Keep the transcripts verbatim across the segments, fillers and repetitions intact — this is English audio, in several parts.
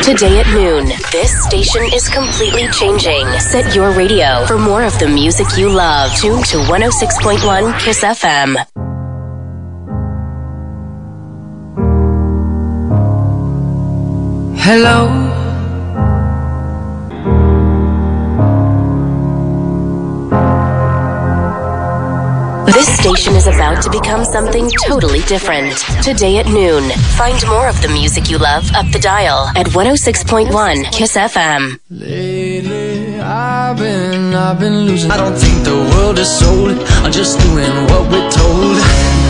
Today at noon, this station is completely changing. Set your radio for more of the music you love. Tune to one oh six point one Kiss F M. Hello. This station is about to become something totally different. Today at noon, find more of the music you love up the dial at one oh six point one Kiss F M. Lately, I've been, I've been losing. I don't think the world is sold. I'm just doing what we're told.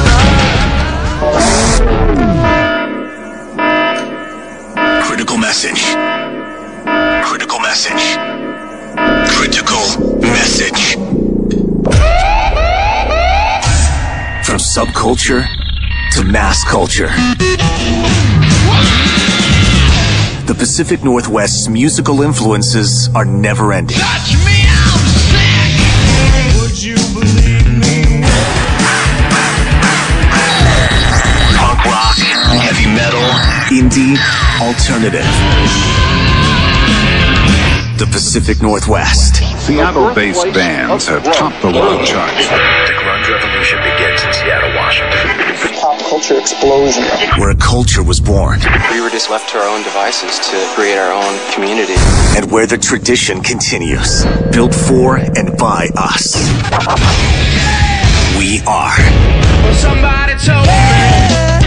Critical message. Critical message. Critical message. From subculture to mass culture, the Pacific Northwest's musical influences are never-ending. Touch me, I'm sick. Would you believe me? Punk rock, heavy metal, indie, alternative. The Pacific Northwest. Seattle-based bands have topped the world charts. The grunge revolution begins in Seattle, Washington. Pop culture explosion. Where a culture was born. We were just left to our own devices to create our own community. And where the tradition continues. Built for and by us. We are. Well, somebody told me.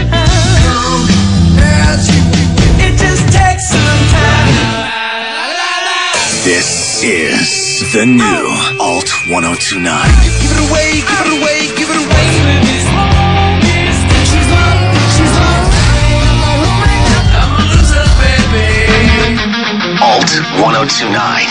It just takes some time. This is the new Alt ten twenty-nine. Give it away, give it away, give it away. Alt ten twenty-nine.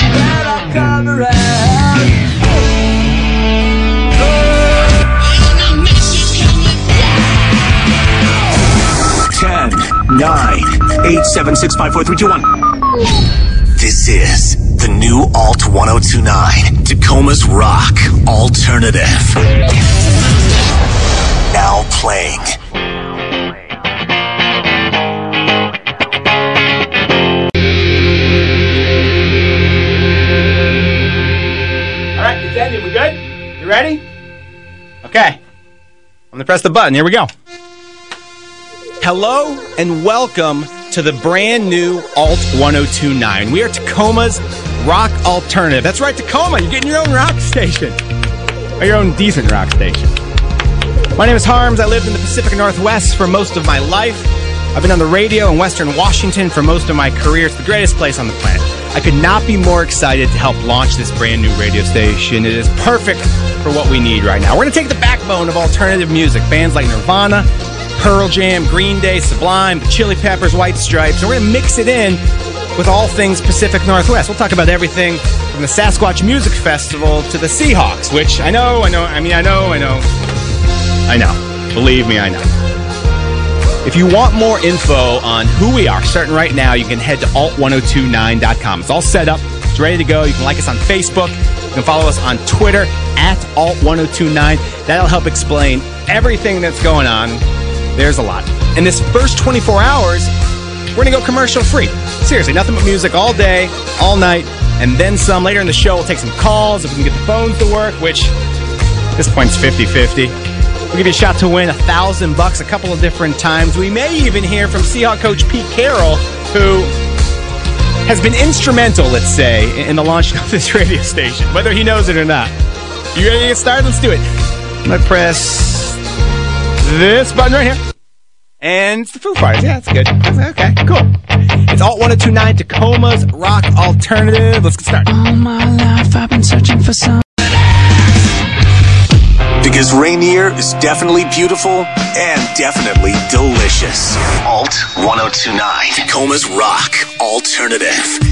Ten, nine, eight, seven, six, five, four, three, two, one. This is the new Alt ten twenty-nine, Tacoma's rock alternative. Now playing. All right, it's ending. We good? You ready? Okay. I'm gonna press the button. Here we go. Hello and welcome to the brand new Alt ten twenty-nine. We are Tacoma's rock alternative. That's right, Tacoma. You're getting your own rock station. Or your own decent rock station. My name is Harms. I lived in the Pacific Northwest for most of my life. I've been on the radio in Western Washington for most of my career. It's the greatest place on the planet. I could not be more excited to help launch this brand new radio station. It is perfect for what we need right now. We're going to take the backbone of alternative music. Bands like Nirvana, Pearl Jam, Green Day, Sublime, the Chili Peppers, White Stripes, and we're going to mix it in with all things Pacific Northwest. We'll talk about everything from the Sasquatch Music Festival to the Seahawks, which I know, I know, I mean, I know, I know, I know. Believe me, I know. If you want more info on who we are, starting right now, you can head to alt ten twenty-nine dot com. It's all set up. It's ready to go. You can like us on Facebook. You can follow us on Twitter at alt ten twenty-nine. That'll help explain everything that's going on. There's a lot. In this first twenty-four hours, we're going to go commercial free. Seriously, nothing but music all day, all night, and then some. Later in the show, we'll take some calls if we can get the phones to work, which at this point is fifty-fifty. We'll give you a shot to win a thousand bucks a couple of different times. We may even hear from Seahawk coach Pete Carroll, who has been instrumental, let's say, in the launch of this radio station, whether he knows it or not. You ready to get started? Let's do it. I'm going to press this button right here. And it's the Foo Fighters. Yeah, that's good. Okay, cool. It's Alt ten twenty-nine, Tacoma's rock alternative. Let's get started. All my life I've been searching for some. Because Rainier is definitely beautiful and definitely delicious. Alt ten twenty-nine, Tacoma's rock alternative.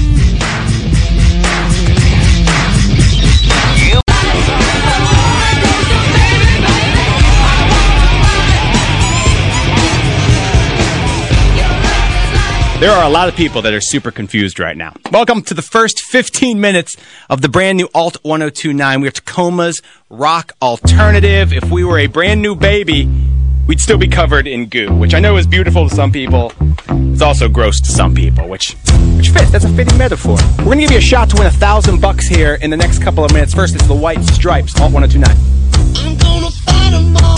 There are a lot of people that are super confused right now. Welcome to the first fifteen minutes of the brand new Alt ten twenty-nine. We have Tacoma's rock alternative. If we were a brand new baby, we'd still be covered in goo, which I know is beautiful to some people. it's also gross to some people, which which fits. That's a fitting metaphor. We're going to give you a shot to win a thousand bucks here in the next couple of minutes. First, it's the White Stripes, Alt one oh two nine. I'm gonna fight 'em all.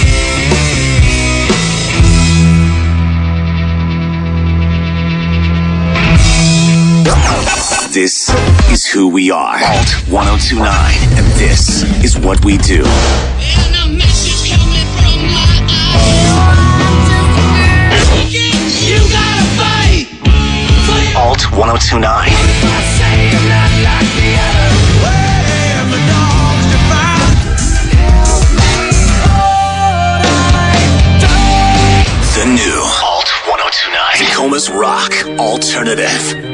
This is who we are. Alt one oh two nine, and this is what we do. And a message coming from my eyes. You gotta fight. Fight. Alt one oh two nine. I say I'm not like the other. Where the dogs defy. The new Alt one oh two nine. Tacoma's Rock Alternative.